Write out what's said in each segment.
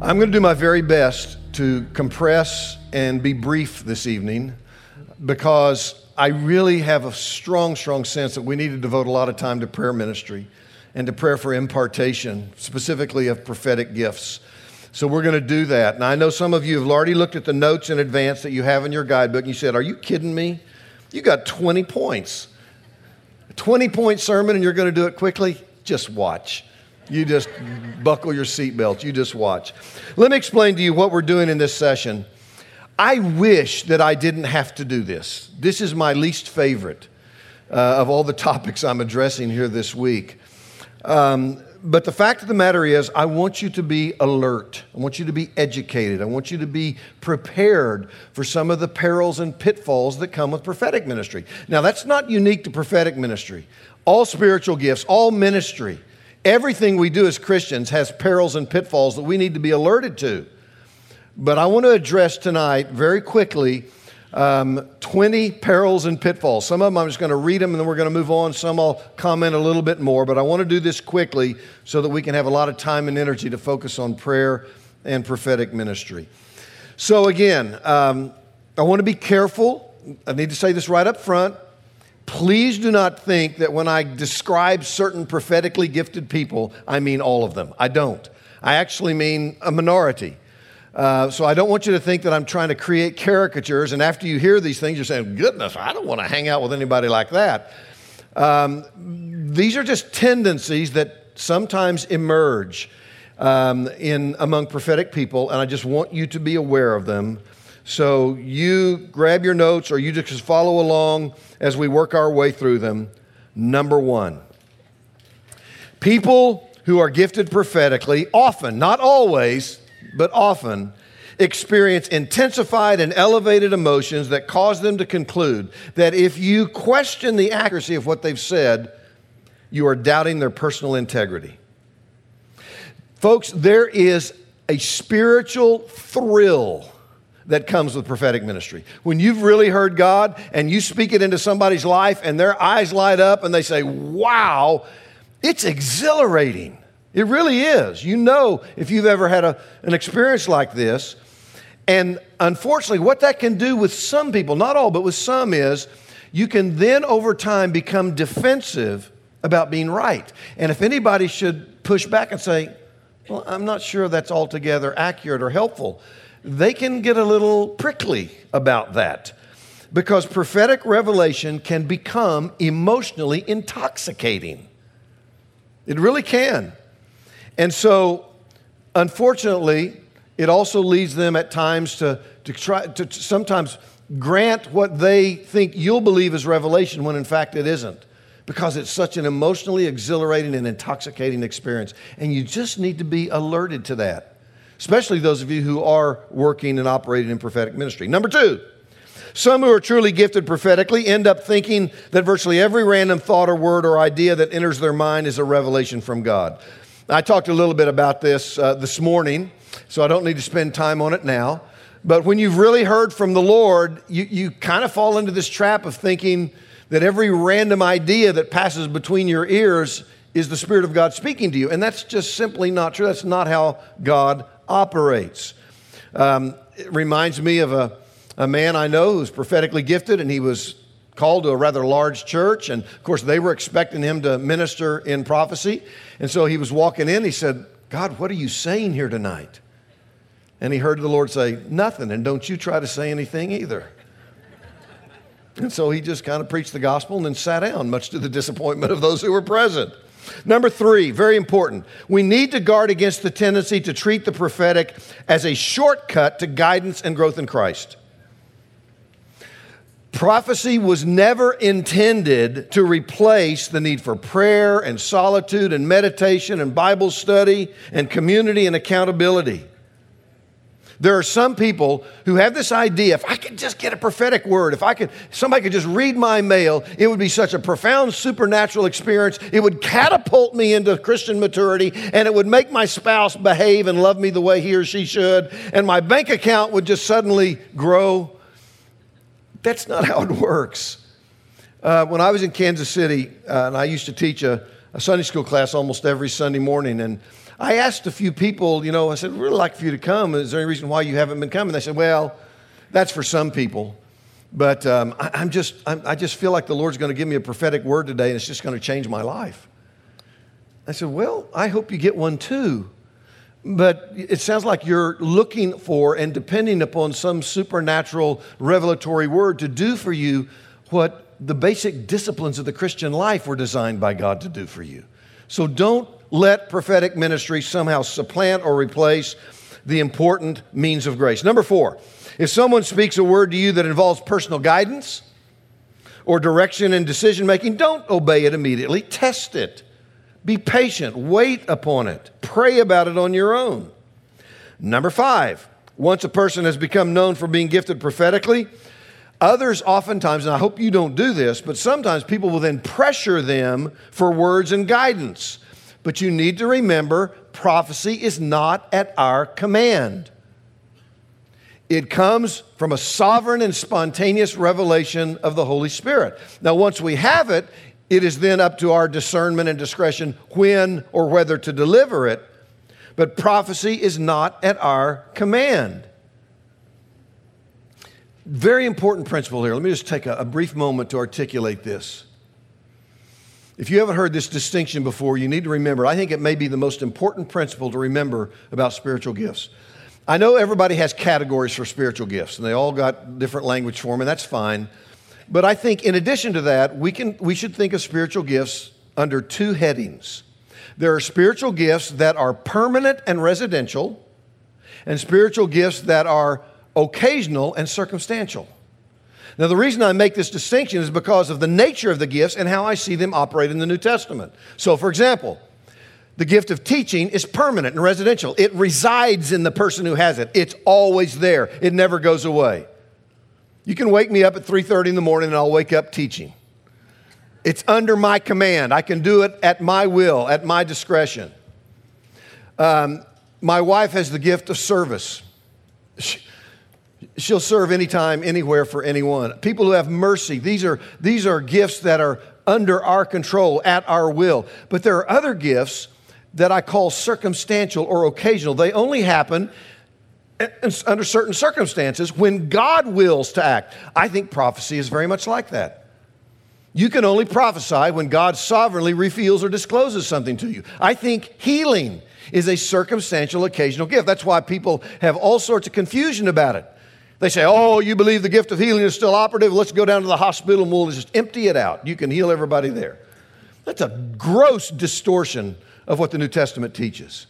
I'm going to do my very best to compress and be brief this evening because I really have a strong sense that we need to devote a lot of time to prayer ministry and to prayer for impartation, specifically of prophetic gifts. So we're going to do that. And I know some of you have already looked at the notes in advance that you have in your guidebook and you said, "Are you kidding me? You got 20 points. A 20-point sermon and you're going to do it quickly? Just watch." You just buckle your seatbelts. You just watch. Let me explain to you what we're doing in this session. I wish that I didn't have to do this. This is my least favorite of all the topics I'm addressing here this week. But the fact of the matter is, I want you to be alert. I want you to be educated. I want you to be prepared for some of the perils and pitfalls that come with prophetic ministry. Now, that's not unique to prophetic ministry. All spiritual gifts, all ministry, everything we do as Christians has perils and pitfalls that we need to be alerted to. But I want to address tonight very quickly 20 perils and pitfalls. Some of them I'm just going to read them and then we're going to move on. Some I'll comment a little bit more, but I want to do this quickly so that we can have a lot of time and energy to focus on prayer and prophetic ministry. So again, I want to be careful. I need to say this right up front. Please do not think that when I describe certain prophetically gifted people, I mean all of them. I don't. I actually mean a minority. So I don't want you to think that I'm trying to create caricatures, and after you hear these things, you're saying, "Goodness, I don't want to hang out with anybody like that." These are just tendencies that sometimes emerge among prophetic people, and I just want you to be aware of them. So you grab your notes or you just follow along as we work our way through them. Number one, people who are gifted prophetically often, not always, but often, experience intensified and elevated emotions that cause them to conclude that if you question the accuracy of what they've said, you are doubting their personal integrity. Folks, there is a spiritual thrill that comes with prophetic ministry. When you've really heard God and you speak it into somebody's life and their eyes light up and they say, "Wow," it's exhilarating. It really is. You know, if you've ever had an experience like this. And unfortunately, what that can do with some people, not all, but with some, is you can then over time become defensive about being right. And if anybody should push back and say, "Well, I'm not sure that's altogether accurate or helpful," they can get a little prickly about that because prophetic revelation can become emotionally intoxicating. It really can. And so, unfortunately, it also leads them at times to try to sometimes grant what they think you'll believe is revelation when in fact it isn't, because it's such an emotionally exhilarating and intoxicating experience. And you just need to be alerted to that, especially those of you who are working and operating in prophetic ministry. Number two, some who are truly gifted prophetically end up thinking that virtually every random thought or word or idea that enters their mind is a revelation from God. I talked a little bit about this morning, so I don't need to spend time on it now. But when you've really heard from the Lord, you kind of fall into this trap of thinking that every random idea that passes between your ears is the Spirit of God speaking to you. And that's just simply not true. That's not how God operates. It reminds me of a man I know who's prophetically gifted, and he was called to a rather large church. And of course, they were expecting him to minister in prophecy. And so he was walking in. He said, "God, what are you saying here tonight?" And he heard the Lord say, "Nothing, and don't you try to say anything either." And so he just kind of preached the gospel and then sat down, much to the disappointment of those who were present. Number three, very important. We need to guard against the tendency to treat the prophetic as a shortcut to guidance and growth in Christ. Prophecy was never intended to replace the need for prayer and solitude and meditation and Bible study and community and accountability. There are some people who have this idea, if I could just get a prophetic word, somebody could just read my mail, it would be such a profound supernatural experience. It would catapult me into Christian maturity, and it would make my spouse behave and love me the way he or she should, and my bank account would just suddenly grow. That's not how it works. When I was in Kansas City, and I used to teach a a Sunday school class almost every Sunday morning. And I asked a few people, I said, we'd really like for you to come. Is there any reason why you haven't been coming? They said, well, that's for some people. But I just feel like the Lord's going to give me a prophetic word today, and it's just going to change my life. I said, well, I hope you get one too. But it sounds like you're looking for and depending upon some supernatural revelatory word to do for you what the basic disciplines of the Christian life were designed by God to do for you. So don't let prophetic ministry somehow supplant or replace the important means of grace. Number 4, if someone speaks a word to you that involves personal guidance or direction in decision making, don't obey it immediately. Test it. Be patient. Wait upon it. Pray about it on your own. Number 5, once a person has become known for being gifted prophetically, others oftentimes, and I hope you don't do this, but sometimes people will then pressure them for words and guidance. But you need to remember, prophecy is not at our command. It comes from a sovereign and spontaneous revelation of the Holy Spirit. Now, once we have it, it is then up to our discernment and discretion when or whether to deliver it. But prophecy is not at our command. Very important principle here. Let me just take a brief moment to articulate this. If you haven't heard this distinction before, you need to remember. I think it may be the most important principle to remember about spiritual gifts. I know everybody has categories for spiritual gifts, and they all got different language for them, and that's fine. But I think in addition to that, we should think of spiritual gifts under 2 headings. There are spiritual gifts that are permanent and residential, and spiritual gifts that are occasional and circumstantial. Now, the reason I make this distinction is because of the nature of the gifts and how I see them operate in the New Testament. So, for example, the gift of teaching is permanent and residential. It resides in the person who has it. It's always there. It never goes away. You can wake me up at 3:30 in the morning and I'll wake up teaching. It's under my command. I can do it at my will, at my discretion. My wife has the gift of service. She'll serve anytime, anywhere for anyone. People who have mercy, these are gifts that are under our control, at our will. But there are other gifts that I call circumstantial or occasional. They only happen under certain circumstances when God wills to act. I think prophecy is very much like that. You can only prophesy when God sovereignly reveals or discloses something to you. I think healing is a circumstantial, occasional gift. That's why people have all sorts of confusion about it. They say, oh, you believe the gift of healing is still operative? Let's go down to the hospital and we'll just empty it out. You can heal everybody there. That's a gross distortion of what the New Testament teaches.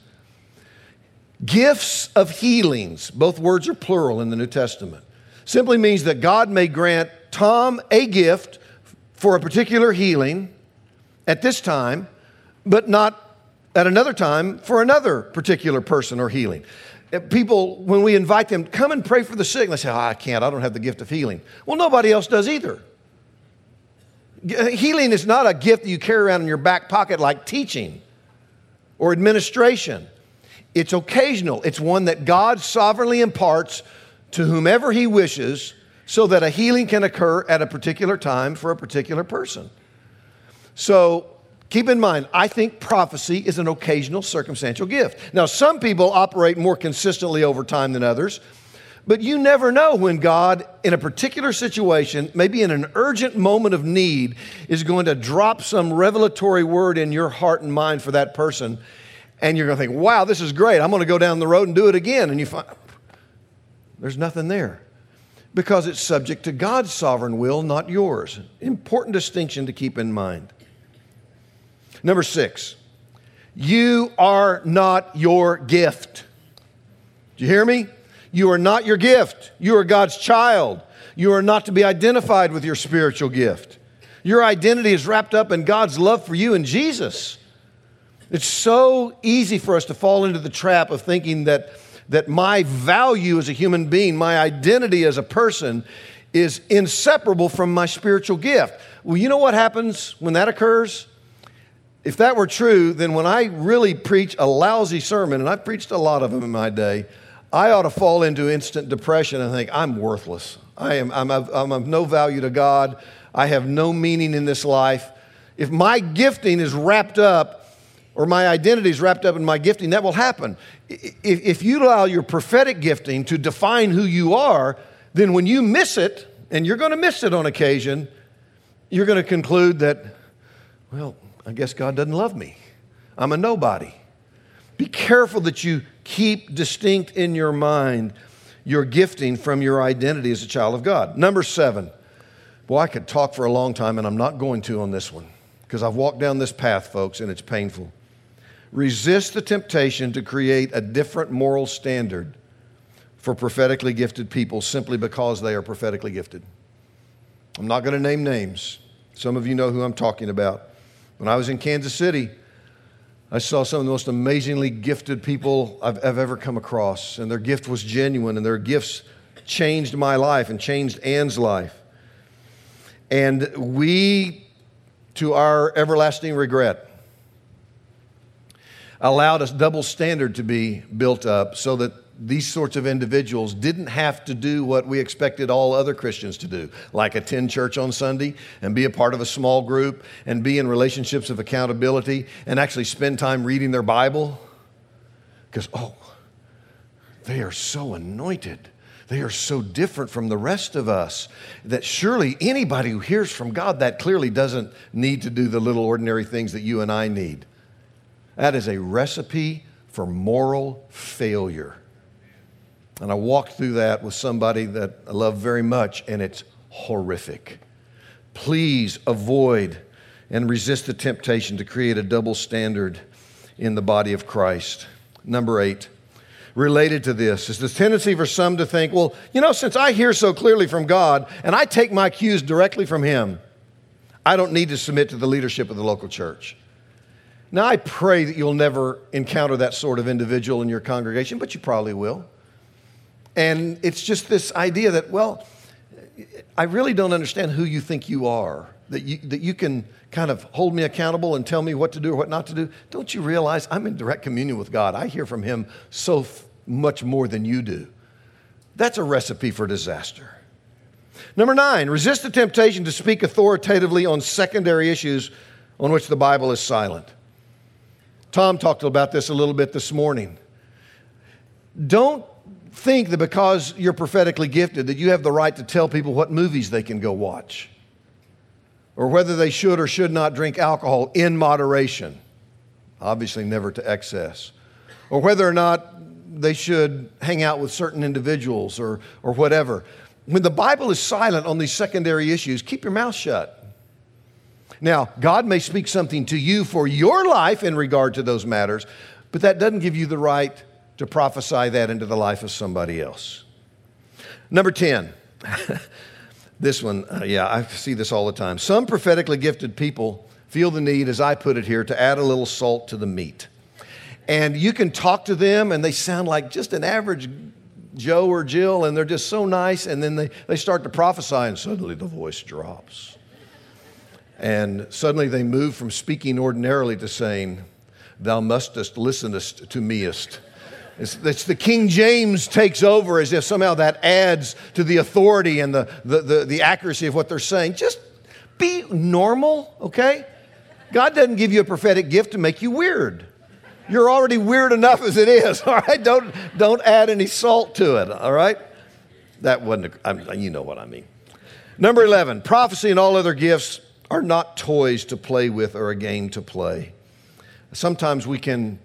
Gifts of healings, both words are plural in the New Testament, simply means that God may grant Tom a gift for a particular healing at this time, but not at another time for another particular person or healing. People, when we invite them, come and pray for the sick, they say, I can't, I don't have the gift of healing. Well, nobody else does either. Healing is not a gift that you carry around in your back pocket like teaching or administration. It's occasional. It's one that God sovereignly imparts to whomever He wishes so that a healing can occur at a particular time for a particular person. So keep in mind, I think prophecy is an occasional circumstantial gift. Now, some people operate more consistently over time than others, but you never know when God, in a particular situation, maybe in an urgent moment of need, is going to drop some revelatory word in your heart and mind for that person. And you're going to think, wow, this is great. I'm going to go down the road and do it again. And you find there's nothing there because it's subject to God's sovereign will, not yours. Important distinction to keep in mind. Number 6, you are not your gift. Do you hear me? You are not your gift. You are God's child. You are not to be identified with your spiritual gift. Your identity is wrapped up in God's love for you in Jesus. It's so easy for us to fall into the trap of thinking that my value as a human being, my identity as a person, is inseparable from my spiritual gift. Well, you know what happens when that occurs? If that were true, then when I really preach a lousy sermon, and I've preached a lot of them in my day, I ought to fall into instant depression and think, I'm worthless. I'm of no value to God. I have no meaning in this life. If my gifting is wrapped up, or my identity is wrapped up in my gifting, that will happen. If you allow your prophetic gifting to define who you are, then when you miss it, and you're going to miss it on occasion, you're going to conclude that, well, I guess God doesn't love me. I'm a nobody. Be careful that you keep distinct in your mind your gifting from your identity as a child of God. Number 7. Boy, I could talk for a long time, and I'm not going to on this one because I've walked down this path, folks, and it's painful. Resist the temptation to create a different moral standard for prophetically gifted people simply because they are prophetically gifted. I'm not going to name names. Some of you know who I'm talking about. When I was in Kansas City, I saw some of the most amazingly gifted people I've ever come across, and their gift was genuine, and their gifts changed my life and changed Ann's life. And we, to our everlasting regret, allowed a double standard to be built up so that these sorts of individuals didn't have to do what we expected all other Christians to do, like attend church on Sunday and be a part of a small group and be in relationships of accountability and actually spend time reading their Bible. Because, they are so anointed. They are so different from the rest of us that surely anybody who hears from God that clearly doesn't need to do the little ordinary things that you and I need. That is a recipe for moral failure. And I walked through that with somebody that I love very much, and it's horrific. Please avoid and resist the temptation to create a double standard in the body of Christ. Number 8, related to this, is the tendency for some to think, well, since I hear so clearly from God and I take my cues directly from Him, I don't need to submit to the leadership of the local church. Now, I pray that you'll never encounter that sort of individual in your congregation, but you probably will. And it's just this idea that, well, I really don't understand who you think you are, that you can kind of hold me accountable and tell me what to do or what not to do. Don't you realize I'm in direct communion with God? I hear from Him so much more than you do. That's a recipe for disaster. Number 9, resist the temptation to speak authoritatively on secondary issues on which the Bible is silent. Tom talked about this a little bit this morning. Don't think that because you're prophetically gifted that you have the right to tell people what movies they can go watch or whether they should or should not drink alcohol in moderation, obviously never to excess, or whether or not they should hang out with certain individuals or whatever. When the Bible is silent on these secondary issues, keep your mouth shut. Now, God may speak something to you for your life in regard to those matters, but that doesn't give you the right to prophesy that into the life of somebody else. Number 10, this one, I see this all the time. Some prophetically gifted people feel the need, as I put it here, to add a little salt to the meat. And you can talk to them and they sound like just an average Joe or Jill, and they're just so nice, and then they start to prophesy and suddenly the voice drops. And suddenly they move from speaking ordinarily to saying, thou mustest listenest to meest. It's the King James takes over as if somehow that adds to the authority and the accuracy of what they're saying. Just be normal, okay? God doesn't give you a prophetic gift to make you weird. You're already weird enough as it is, all right? Don't add any salt to it, all right? That wasn't, you know what I mean. Number 11, prophecy and all other gifts are not toys to play with or a game to play. Sometimes we can,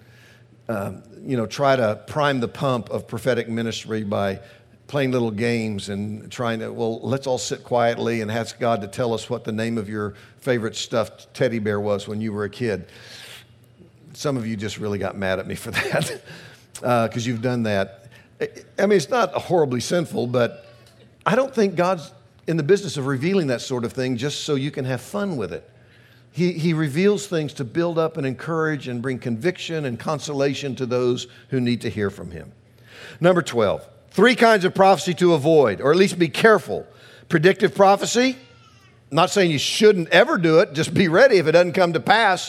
try to prime the pump of prophetic ministry by playing little games and trying to, let's all sit quietly and ask God to tell us what the name of your favorite stuffed teddy bear was when you were a kid. Some of you just really got mad at me for that because you've done that. I mean, it's not horribly sinful, but I don't think God's in the business of revealing that sort of thing just so you can have fun with it. He reveals things to build up and encourage and bring conviction and consolation to those who need to hear from Him. Number 12, 3 kinds of prophecy to avoid, or at least be careful. Predictive prophecy, I'm not saying you shouldn't ever do it, just be ready if it doesn't come to pass.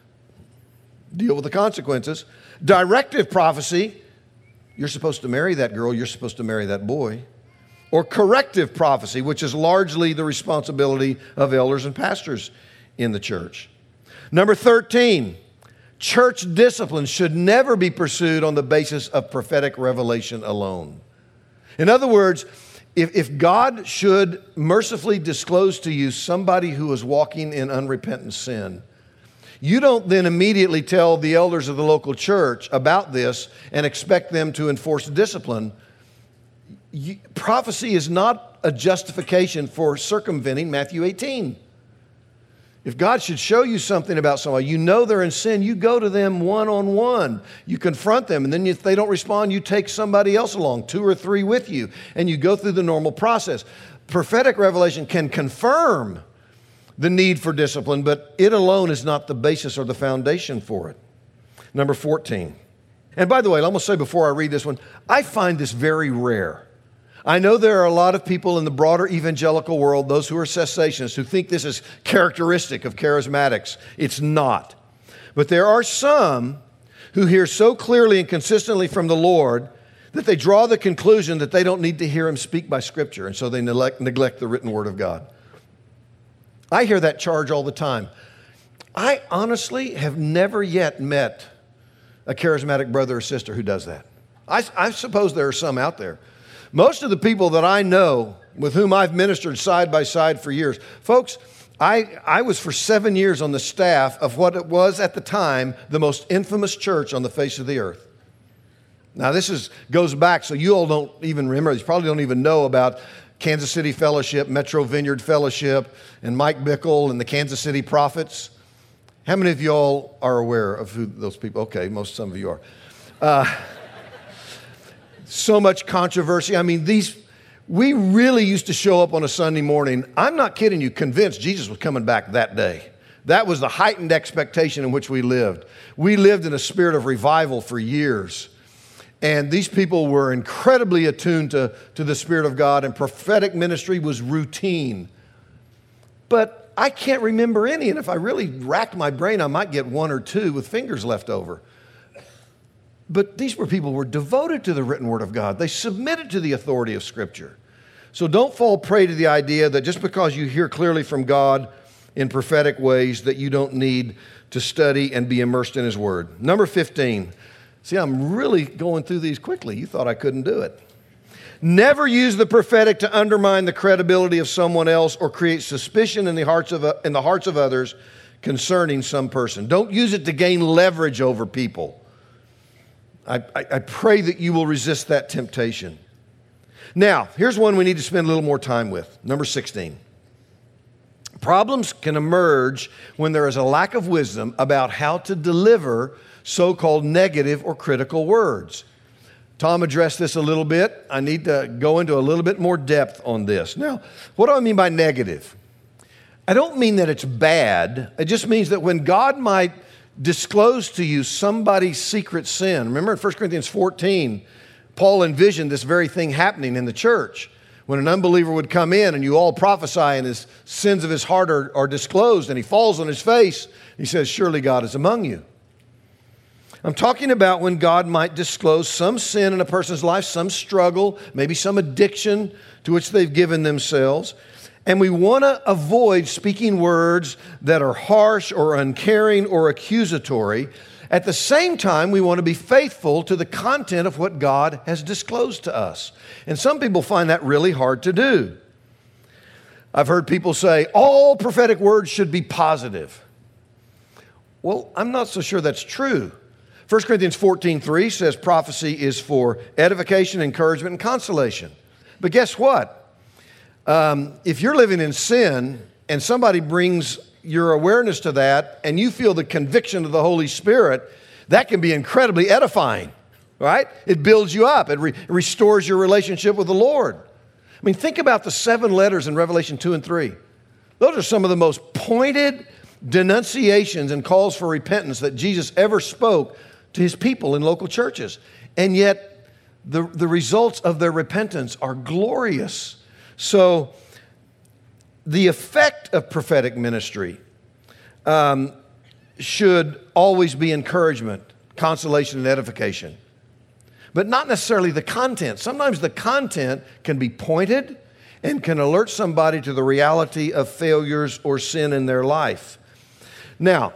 Deal with the consequences. Directive prophecy, you're supposed to marry that girl, you're supposed to marry that boy. Or corrective prophecy, which is largely the responsibility of elders and pastors in the church. Number 13, church discipline should never be pursued on the basis of prophetic revelation alone. In other words, if God should mercifully disclose to you somebody who is walking in unrepentant sin, you don't then immediately tell the elders of the local church about this and expect them to enforce discipline. Prophecy is not a justification for circumventing Matthew 18. If God should show you something about somebody, you know they're in sin, you go to them one-on-one. You confront them, and then if they don't respond, you take somebody else along, 2 or 3 with you, and you go through the normal process. Prophetic revelation can confirm the need for discipline, but it alone is not the basis or the foundation for it. Number 14. And by the way, I'm going to say before I read this one, I find this very rare. I know there are a lot of people in the broader evangelical world, those who are cessationists, who think this is characteristic of charismatics. It's not. But there are some who hear so clearly and consistently from the Lord that they draw the conclusion that they don't need to hear him speak by Scripture, and so they neglect the written word of God. I hear that charge all the time. I honestly have never yet met a charismatic brother or sister who does that. I suppose there are some out there. Most of the people that I know with whom I've ministered side by side for years, folks, I was for 7 years on the staff of what it was at the time the most infamous church on the face of the earth. Now this goes back, so you all don't even remember, you probably don't even know about Kansas City Fellowship, Metro Vineyard Fellowship, and Mike Bickle and the Kansas City Prophets. How many of you all are aware of who those people? Okay, some of you are. So much controversy. I mean, we really used to show up on a Sunday morning, I'm not kidding you, convinced Jesus was coming back that day. That was the heightened expectation in which we lived. We lived in a spirit of revival for years. And these people were incredibly attuned to the Spirit of God, and prophetic ministry was routine. But I can't remember any, and if I really racked my brain, I might get 1 or 2 with fingers left over. But these were people who were devoted to the written word of God. They submitted to the authority of Scripture. So don't fall prey to the idea that just because you hear clearly from God in prophetic ways that you don't need to study and be immersed in his word. Number 15. See, I'm really going through these quickly. You thought I couldn't do it. Never use the prophetic to undermine the credibility of someone else or create suspicion in the hearts of others concerning some person. Don't use it to gain leverage over people. I pray that you will resist that temptation. Now, here's one we need to spend a little more time with. Number 16. Problems can emerge when there is a lack of wisdom about how to deliver so-called negative or critical words. Tom addressed this a little bit. I need to go into a little bit more depth on this. Now, what do I mean by negative? I don't mean that it's bad. It just means that when God might disclose to you somebody's secret sin. Remember in 1 Corinthians 14, Paul envisioned this very thing happening in the church. When an unbeliever would come in and you all prophesy and his sins of his heart are disclosed and he falls on his face, he says, surely God is among you. I'm talking about when God might disclose some sin in a person's life, some struggle, maybe some addiction to which they've given themselves. And we want to avoid speaking words that are harsh or uncaring or accusatory. At the same time, we want to be faithful to the content of what God has disclosed to us. And some people find that really hard to do. I've heard people say, all prophetic words should be positive. Well, I'm not so sure that's true. 1 Corinthians 14:3 says prophecy is for edification, encouragement, and consolation. But guess what? If you're living in sin and somebody brings your awareness to that and you feel the conviction of the Holy Spirit, that can be incredibly edifying, right? It builds you up. It restores your relationship with the Lord. I mean, think about the 7 letters in Revelation 2 and 3. Those are some of the most pointed denunciations and calls for repentance that Jesus ever spoke to his people in local churches. And yet, the results of their repentance are glorious. So, the effect of prophetic ministry should always be encouragement, consolation, and edification. But not necessarily the content. Sometimes the content can be pointed and can alert somebody to the reality of failures or sin in their life. Now,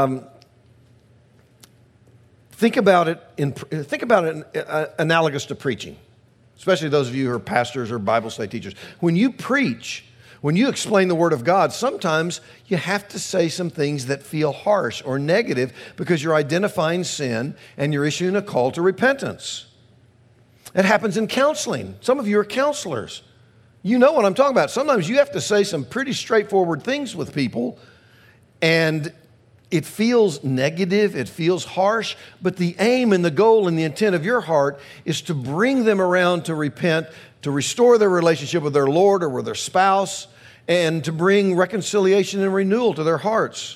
think about it analogous to preaching, especially those of you who are pastors or Bible study teachers. When you preach, when you explain the Word of God, sometimes you have to say some things that feel harsh or negative because you're identifying sin and you're issuing a call to repentance. It happens in counseling. Some of you are counselors. You know what I'm talking about. Sometimes you have to say some pretty straightforward things with people, and it feels negative, it feels harsh, but the aim and the goal and the intent of your heart is to bring them around to repent, to restore their relationship with their Lord or with their spouse, and to bring reconciliation and renewal to their hearts.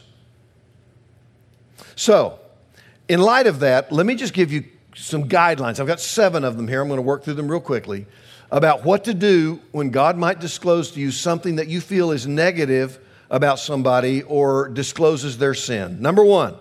So, in light of that, let me just give you some guidelines. I've got 7 of them here. I'm going to work through them real quickly about what to do when God might disclose to you something that you feel is negative about somebody or discloses their sin. Number 1,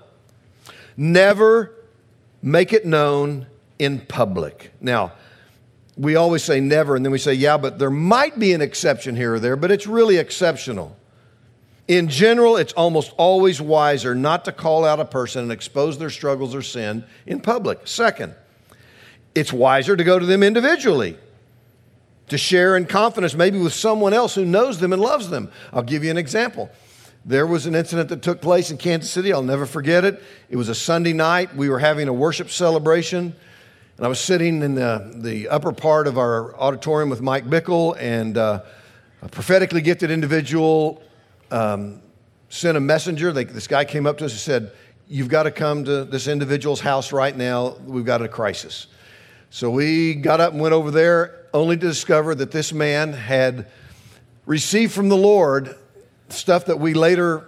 never make it known in public. Now, we always say never, and then we say, yeah, but there might be an exception here or there, but it's really exceptional. In general, it's almost always wiser not to call out a person and expose their struggles or sin in public. Second, it's wiser to go to them individually, to share in confidence, maybe with someone else who knows them and loves them. I'll give you an example. There was an incident that took place in Kansas City. I'll never forget it. It was a Sunday night. We were having a worship celebration, and I was sitting in the upper part of our auditorium with Mike Bickle, and a prophetically gifted individual sent a messenger. This guy came up to us and said, "You've got to come to this individual's house right now. We've got a crisis." So we got up and went over there, only to discover that this man had received from the Lord stuff that we later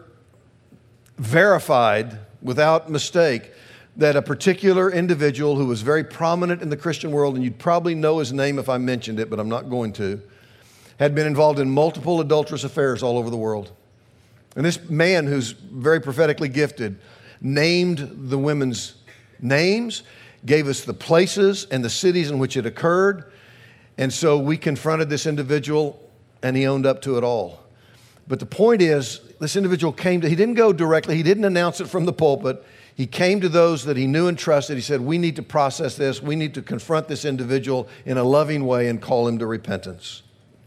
verified without mistake, that a particular individual who was very prominent in the Christian world, and you'd probably know his name if I mentioned it, but I'm not going to, had been involved in multiple adulterous affairs all over the world. And this man, who's very prophetically gifted, named the women's names, gave us the places and the cities in which it occurred. And so we confronted this individual, and he owned up to it all. But the point is, this individual he didn't go directly, he didn't announce it from the pulpit. He came to those that he knew and trusted. He said, we need to process this. We need to confront this individual in a loving way and call him to repentance.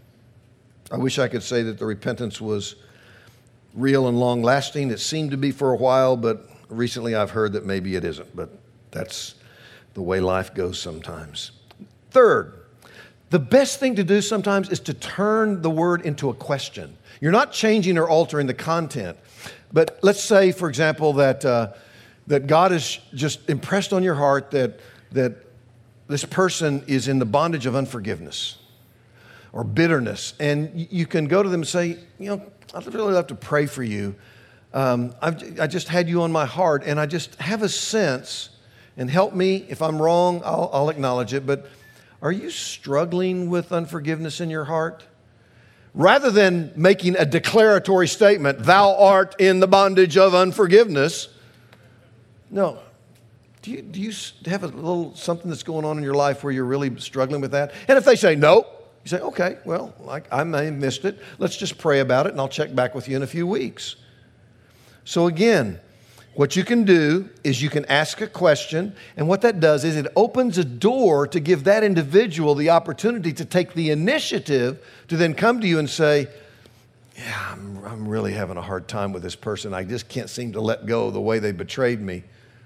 I wish I could say that the repentance was real and long-lasting. It seemed to be for a while, but recently I've heard that maybe it isn't. But that's the way life goes sometimes. Third, the best thing to do sometimes is to turn the word into a question. You're not changing or altering the content. But let's say, for example, that God has just impressed on your heart that this person is in the bondage of unforgiveness or bitterness. And you can go to them and say, I'd really love to pray for you. I just had you on my heart, and I just have a sense, and help me if I'm wrong, I'll acknowledge it, but are you struggling with unforgiveness in your heart? Rather than making a declaratory statement, thou art in the bondage of unforgiveness. No. Do you have a little something that's going on in your life where you're really struggling with that? And if they say no, you say, okay, well, I may have missed it. Let's just pray about it, and I'll check back with you in a few weeks. So again, what you can do is you can ask a question, and what that does is it opens a door to give that individual the opportunity to take the initiative to then come to you and say, yeah, I'm really having a hard time with this person. I just can't seem to let go of the way they betrayed me.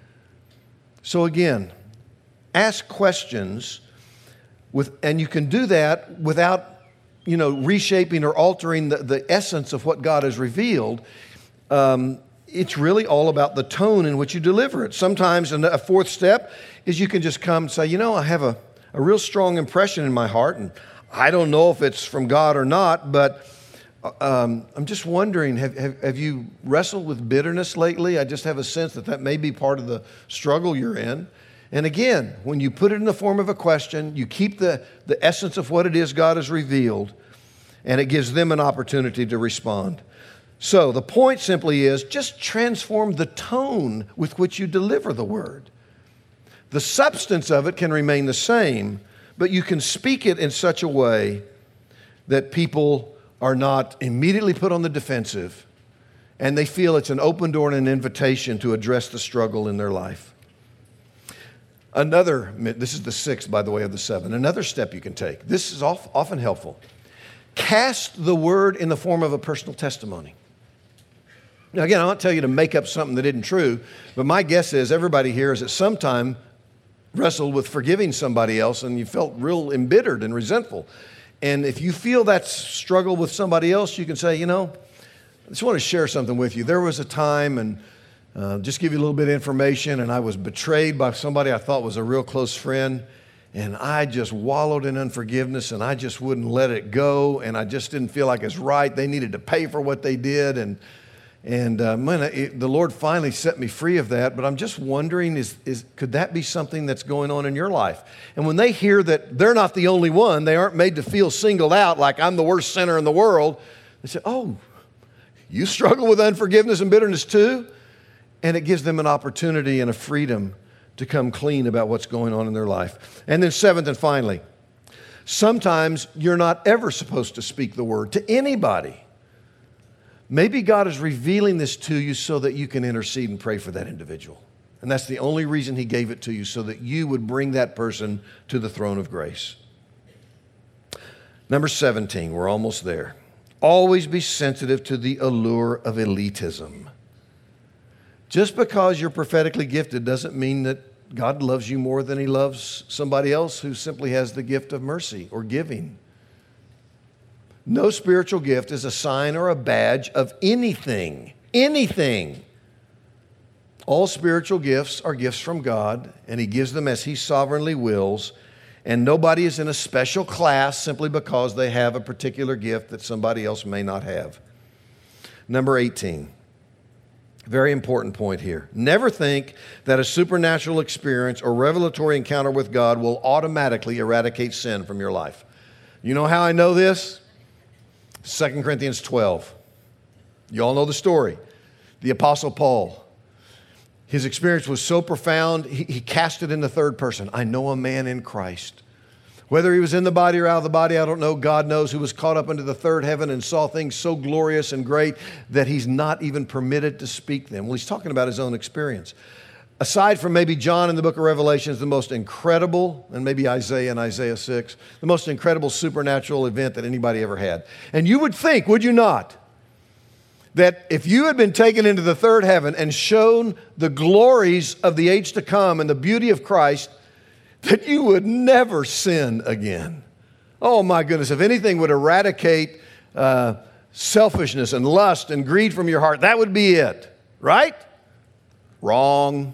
So again, ask questions, and you can do that without, reshaping or altering the essence of what God has revealed. It's really all about the tone in which you deliver it. Sometimes a fourth step is you can just come and say, I have a real strong impression in my heart, and I don't know if it's from God or not, but I'm just wondering, have you wrestled with bitterness lately? I just have a sense that may be part of the struggle you're in. And again, when you put it in the form of a question, you keep the essence of what it is God has revealed, and it gives them an opportunity to respond. So the point simply is just transform the tone with which you deliver the word. The substance of it can remain the same, but you can speak it in such a way that people are not immediately put on the defensive and they feel it's an open door and an invitation to address the struggle in their life. This is the sixth, by the way, of the seven. Another step you can take. This is often helpful. Cast the word in the form of a personal testimony. Now, again, I won't tell you to make up something that isn't true, but my guess is everybody here has at some time wrestled with forgiving somebody else and you felt real embittered and resentful. And if you feel that struggle with somebody else, you can say, I just want to share something with you. There was a time, and just give you a little bit of information, and I was betrayed by somebody I thought was a real close friend, and I just wallowed in unforgiveness, and I just wouldn't let it go, and I just didn't feel like it's right. They needed to pay for what they did, and the Lord finally set me free of that. But I'm just wondering, could that be something that's going on in your life? And when they hear that they're not the only one, they aren't made to feel singled out like I'm the worst sinner in the world, they say, oh, you struggle with unforgiveness and bitterness too? And it gives them an opportunity and a freedom to come clean about what's going on in their life. And then seventh and finally, sometimes you're not ever supposed to speak the word to anybody. Maybe God is revealing this to you so that you can intercede and pray for that individual. And that's the only reason He gave it to you, so that you would bring that person to the throne of grace. Number 17, we're almost there. Always be sensitive to the allure of elitism. Just because you're prophetically gifted doesn't mean that God loves you more than He loves somebody else who simply has the gift of mercy or giving. No spiritual gift is a sign or a badge of anything. Anything. All spiritual gifts are gifts from God, and He gives them as He sovereignly wills, and nobody is in a special class simply because they have a particular gift that somebody else may not have. Number 18. Very important point here. Never think that a supernatural experience or revelatory encounter with God will automatically eradicate sin from your life. You know how I know this? 2 Corinthians 12. You all know the story. The Apostle Paul. His experience was so profound, he cast it in the third person. I know a man in Christ. Whether he was in the body or out of the body, I don't know. God knows, who was caught up into the third heaven and saw things so glorious and great that he's not even permitted to speak them. Well, he's talking about his own experience. Aside from maybe John in the book of Revelation, the most incredible, and maybe Isaiah in Isaiah 6, the most incredible supernatural event that anybody ever had. And you would think, would you not, that if you had been taken into the third heaven and shown the glories of the age to come and the beauty of Christ, that you would never sin again. Oh my goodness, if anything would eradicate selfishness and lust and greed from your heart, that would be it, right? Wrong.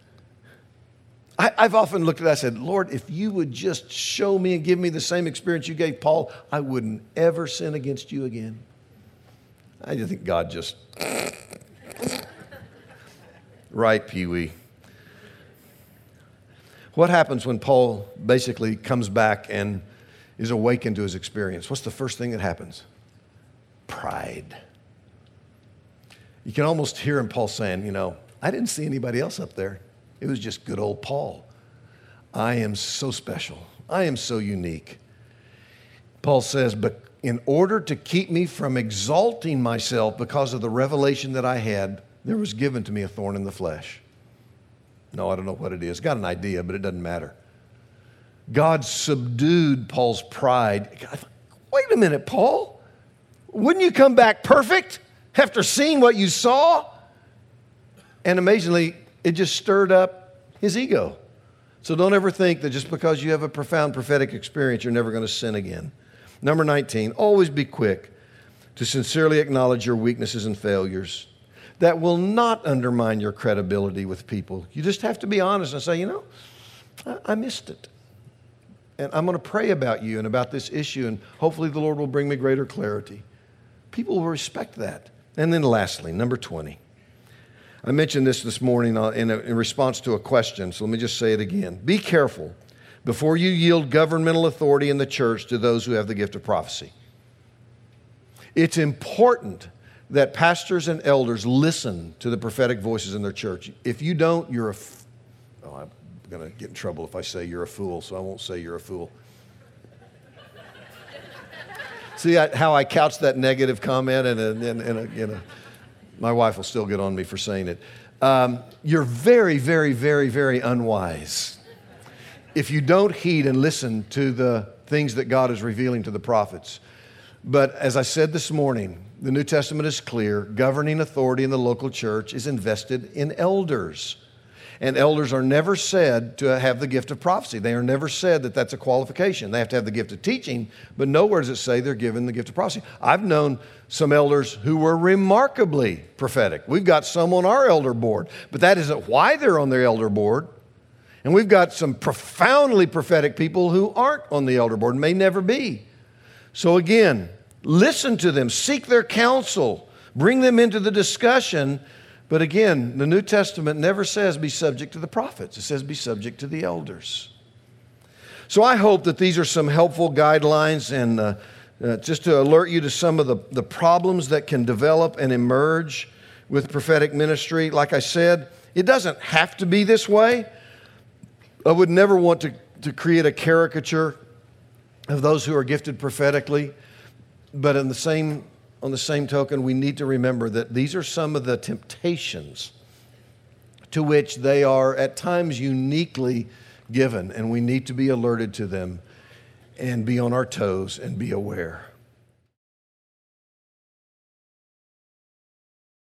I've often looked at that and said, Lord, if you would just show me and give me the same experience you gave Paul, I wouldn't ever sin against you again. I just think God just... Right, Pee-wee. What happens when Paul basically comes back and is awakened to his experience? What's the first thing that happens? Pride. You can almost hear him, Paul, saying, I didn't see anybody else up there. It was just good old Paul. I am so special. I am so unique. Paul says, but in order to keep me from exalting myself because of the revelation that I had, there was given to me a thorn in the flesh. No, I don't know what it is. Got an idea, but it doesn't matter. God subdued Paul's pride. Wait a minute, Paul. Wouldn't you come back perfect after seeing what you saw? And amazingly, it just stirred up his ego. So don't ever think that just because you have a profound prophetic experience, you're never going to sin again. Number 19, always be quick to sincerely acknowledge your weaknesses and failures. That will not undermine your credibility with people. You just have to be honest and say, I missed it. And I'm going to pray about you and about this issue, and hopefully the Lord will bring me greater clarity. People will respect that. And then lastly, number 20. I mentioned this morning in response to a question, so let me just say it again. Be careful before you yield governmental authority in the church to those who have the gift of prophecy. It's important that pastors and elders listen to the prophetic voices in their church. If you don't, I'm going to get in trouble if I say you're a fool, so I won't say you're a fool. See how I couched that negative comment in a My wife will still get on me for saying it. You're very, very, very, very unwise if you don't heed and listen to the things that God is revealing to the prophets. But as I said this morning, the New Testament is clear. Governing authority in the local church is invested in elders. And elders are never said to have the gift of prophecy. They are never said that that's a qualification. They have to have the gift of teaching, but nowhere does it say they're given the gift of prophecy. I've known some elders who were remarkably prophetic. We've got some on our elder board, but that isn't why they're on their elder board. And we've got some profoundly prophetic people who aren't on the elder board, may never be. So again, listen to them, seek their counsel, bring them into the discussion. But again, the New Testament never says be subject to the prophets. It says be subject to the elders. So I hope that these are some helpful guidelines and just to alert you to some of the problems that can develop and emerge with prophetic ministry. Like I said, it doesn't have to be this way. I would never want to create a caricature of those who are gifted prophetically. But on the same token, we need to remember that these are some of the temptations to which they are at times uniquely given, and we need to be alerted to them and be on our toes and be aware.